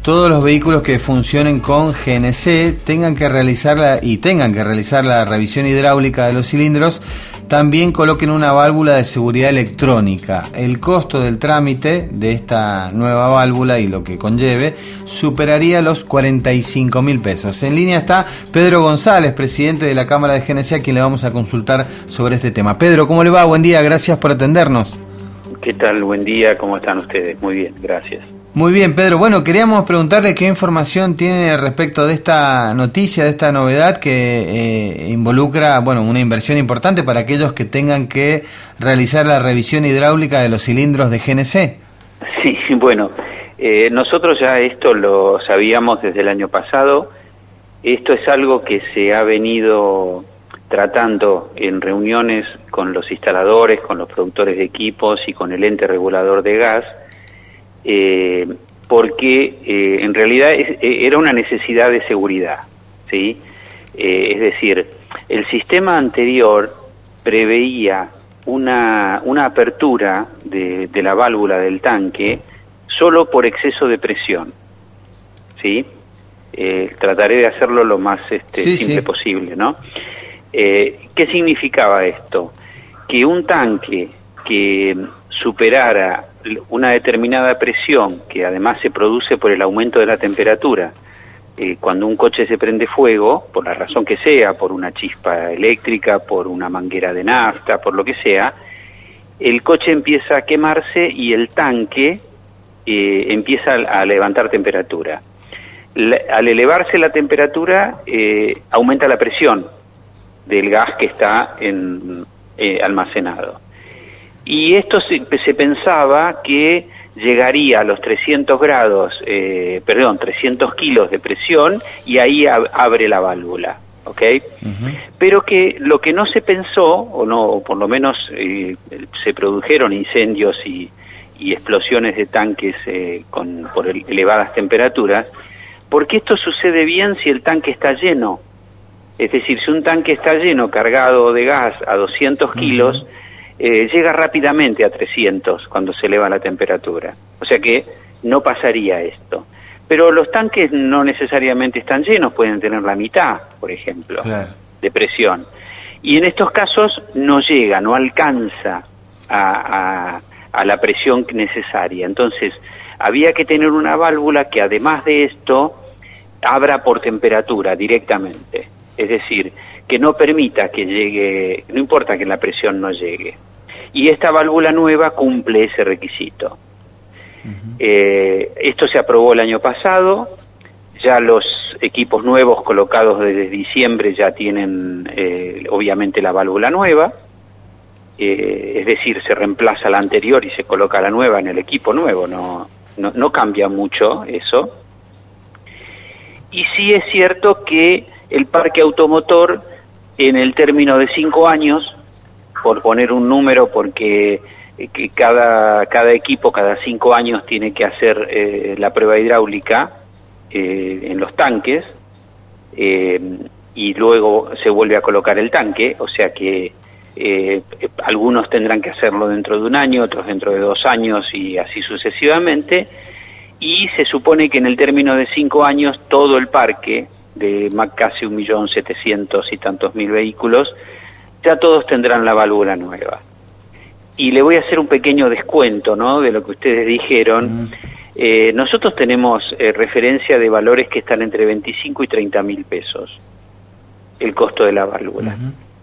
todos los vehículos que funcionen con GNC tengan que realizar la revisión hidráulica de los cilindros, también coloquen una válvula de seguridad electrónica. El costo del trámite de esta nueva válvula y lo que conlleve superaría los 45.000 pesos. En línea está Pedro González, presidente de la Cámara de GNC, a quien le vamos a consultar sobre este tema. Pedro, ¿cómo le va? Buen día, gracias por atendernos. ¿Qué tal? Buen día, ¿cómo están ustedes? Muy bien, gracias. Muy bien, Pedro. Bueno, queríamos preguntarle qué información tiene respecto de esta noticia, de esta novedad que involucra, una inversión importante para aquellos que tengan que realizar la revisión hidráulica de los cilindros de GNC. Sí, bueno, nosotros ya esto lo sabíamos desde el año pasado. Esto es algo que se ha venido tratando en reuniones con los instaladores, con los productores de equipos y con el ente regulador de gas, porque en realidad era una necesidad de seguridad, ¿sí? Es decir, el sistema anterior preveía una apertura de la válvula del tanque solo por exceso de presión, ¿sí? Trataré de hacerlo lo más simple posible, ¿no? ¿Qué significaba esto? Que un tanque que superara una determinada presión, que además se produce por el aumento de la temperatura, cuando un coche se prende fuego, por la razón que sea, por una chispa eléctrica, por una manguera de nafta, por lo que sea, el coche empieza a quemarse y el tanque empieza a levantar temperatura. Al elevarse la temperatura, aumenta la presión del gas que está almacenado. Y esto se pensaba que llegaría a los 300 kilos de presión y ahí abre la válvula, ¿ok? Pero que lo que no se pensó, o por lo menos se produjeron incendios y explosiones de tanques por elevadas temperaturas, porque esto sucede bien si el tanque está lleno. Es decir, si un tanque está lleno, cargado de gas a 200 kilos, llega rápidamente a 300 cuando se eleva la temperatura. O sea que no pasaría esto. Pero los tanques no necesariamente están llenos, pueden tener la mitad, por ejemplo, de presión. Y en estos casos no llega, no alcanza a la presión necesaria. Entonces, había que tener una válvula que además de esto, abra por temperatura directamente. Es decir, que no permita que llegue, no importa que la presión no llegue. Y esta válvula nueva cumple ese requisito. Esto se aprobó el año pasado, ya los equipos nuevos colocados desde diciembre ya tienen obviamente la válvula nueva, es decir, se reemplaza la anterior y se coloca la nueva en el equipo nuevo, no cambia mucho eso. Y sí es cierto que el parque automotor, en el término de 5 años, por poner un número, porque cada equipo cada 5 años tiene que hacer la prueba hidráulica en los tanques, y luego se vuelve a colocar el tanque, o sea que algunos tendrán que hacerlo dentro de 1 año, otros dentro de 2 años y así sucesivamente, y se supone que en el término de 5 años todo el parque de casi 1.700.000 y tantos vehículos, ya todos tendrán la válvula nueva. Y le voy a hacer un pequeño descuento, ¿no?, de lo que ustedes dijeron. Nosotros tenemos referencia de valores que están entre 25 y 30.000 pesos, el costo de la válvula.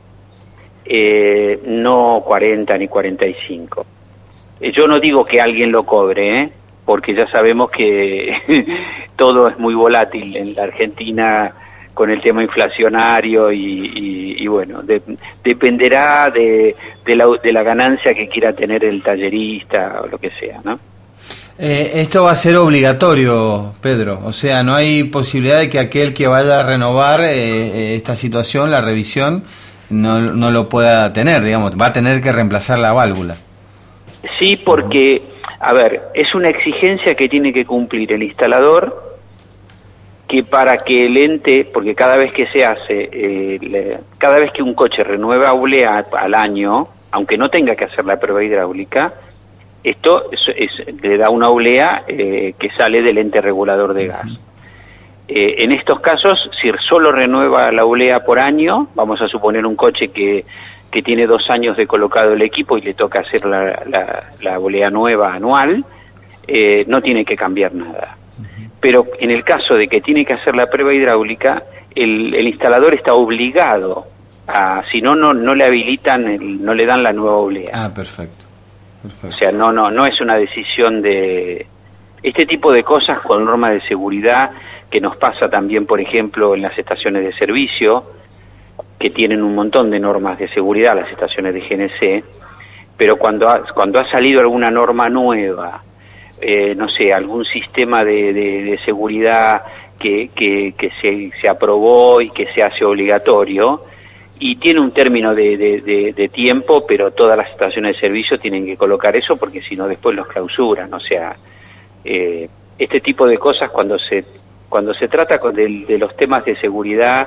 No 40 ni 45. Yo no digo que alguien lo cobre, porque ya sabemos que todo es muy volátil en la Argentina con el tema inflacionario y bueno, dependerá de la ganancia que quiera tener el tallerista o lo que sea, ¿no? Esto va a ser obligatorio, Pedro, o sea, no hay posibilidad de que aquel que vaya a renovar esta situación, la revisión, no lo pueda tener, digamos, va a tener que reemplazar la válvula. Sí, porque, a ver, es una exigencia que tiene que cumplir el instalador, que para que el ente, porque cada vez que se hace, cada vez que un coche renueva al año, aunque no tenga que hacer la prueba hidráulica, Esto le da una oblea que sale del ente regulador de gas. En estos casos, si solo renueva la oblea por año, vamos a suponer un coche que tiene 2 años de colocado el equipo y le toca hacer la oblea nueva anual, no tiene que cambiar nada. Pero en el caso de que tiene que hacer la prueba hidráulica, el instalador está obligado si no, no le habilitan, no le dan la nueva oblea. Ah, perfecto. O sea, no es una decisión de... Este tipo de cosas con normas de seguridad que nos pasa también, por ejemplo, en las estaciones de servicio, que tienen un montón de normas de seguridad, las estaciones de GNC, pero cuando ha salido alguna norma nueva, no sé, algún sistema de seguridad que se aprobó y que se hace obligatorio, y tiene un término de tiempo, pero todas las estaciones de servicio tienen que colocar eso porque si no después los clausuran. O sea, este tipo de cosas cuando se trata de los temas de seguridad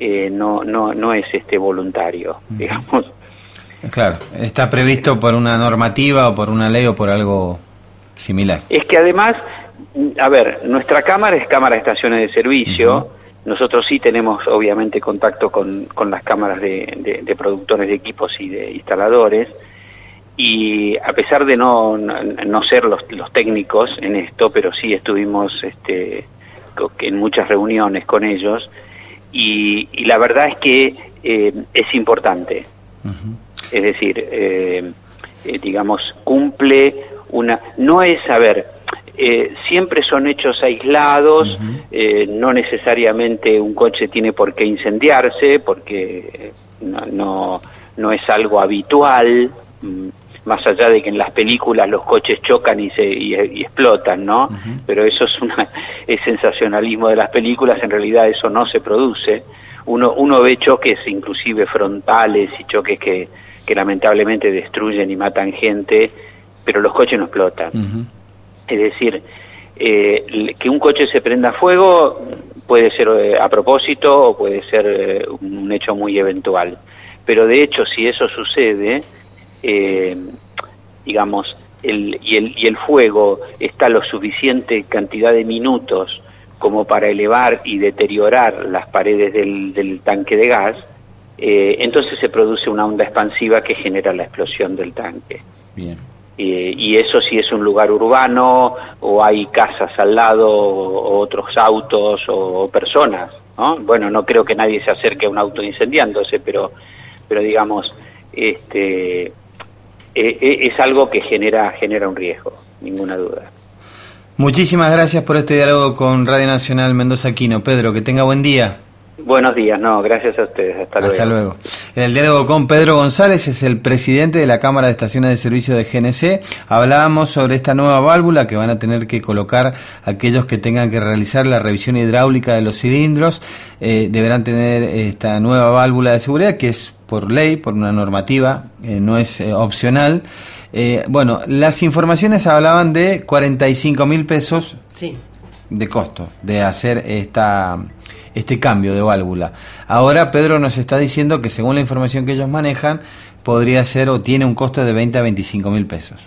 no es voluntario, digamos. Claro, está previsto por una normativa o por una ley o por algo similar. Es que además, a ver, nuestra cámara es cámara de estaciones de servicio. Nosotros sí tenemos obviamente contacto con las cámaras de productores de equipos y de instaladores, y a pesar de no ser los técnicos en esto, pero sí estuvimos en muchas reuniones con ellos, y la verdad es que es importante. Es decir, digamos, cumple no es, a ver, siempre son hechos aislados, no necesariamente un coche tiene por qué incendiarse, porque no es algo habitual, más allá de que en las películas los coches chocan y explotan, ¿no? Pero eso es sensacionalismo de las películas, en realidad eso no se produce. Uno ve choques inclusive frontales y choques que lamentablemente destruyen y matan gente, pero los coches no explotan. Es decir, que un coche se prenda fuego puede ser a propósito o puede ser un hecho muy eventual. Pero de hecho, si eso sucede, digamos, y el fuego está lo suficiente cantidad de minutos como para elevar y deteriorar las paredes del tanque de gas, entonces se produce una onda expansiva que genera la explosión del tanque. Bien. Y eso si es un lugar urbano o hay casas al lado o otros autos o personas, ¿no? Bueno, no creo que nadie se acerque a un auto incendiándose, pero digamos, es algo que genera un riesgo, ninguna duda. Muchísimas gracias por este diálogo con Radio Nacional Mendoza Quino. Pedro, que tenga buen día. Buenos días, gracias a ustedes, hasta luego. Hasta luego. En el diálogo con Pedro González, es el presidente de la Cámara de Estaciones de Servicio de GNC. Hablábamos sobre esta nueva válvula que van a tener que colocar aquellos que tengan que realizar la revisión hidráulica de los cilindros. Deberán tener esta nueva válvula de seguridad que es por ley, por una normativa, no es opcional. Bueno, las informaciones hablaban de 45.000 pesos de costo de hacer este cambio de válvula. Ahora Pedro nos está diciendo que según la información que ellos manejan, podría ser o tiene un costo de 20 a 25.000 pesos.